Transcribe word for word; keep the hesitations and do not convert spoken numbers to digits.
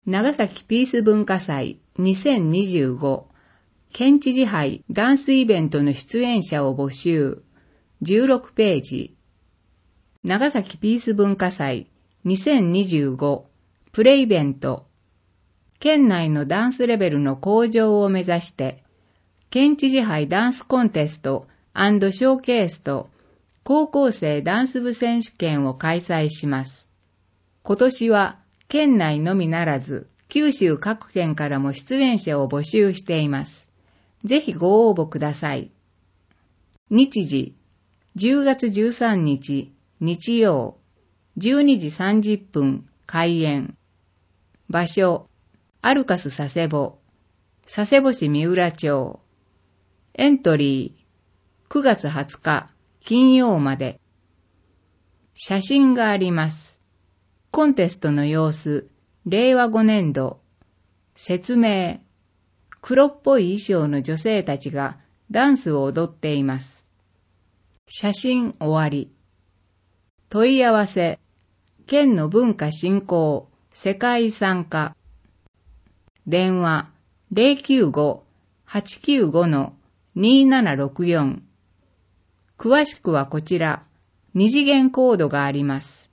長崎ピース文化祭にせんにじゅうご県知事杯ダンスイベントの出演者を募集じゅうろくページ。長崎ピース文化祭にせんにじゅうごプレイベント。県内のダンスレベルの向上を目指して県知事杯ダンスコンテスト&ショーケースと高校生ダンス部選手権を開催します。今年は県内のみならず、九州各県からも出演者を募集しています。ぜひご応募ください。日時、じゅうがつじゅうさんにち、日曜、じゅうにじさんじゅっぷん、開演。場所、アルカス佐世保、佐世保市三浦町。エントリー、くがつはつか、金曜まで。写真があります。コンテストの様子、れいわごねんど。説明、黒っぽい衣装の女性たちがダンスを踊っています。写真終わり。問い合わせ、県の文化振興、世界遺産課。電話、ゼロきゅうご はちきゅうご にーななろくよん。詳しくはこちら、二次元コードがあります。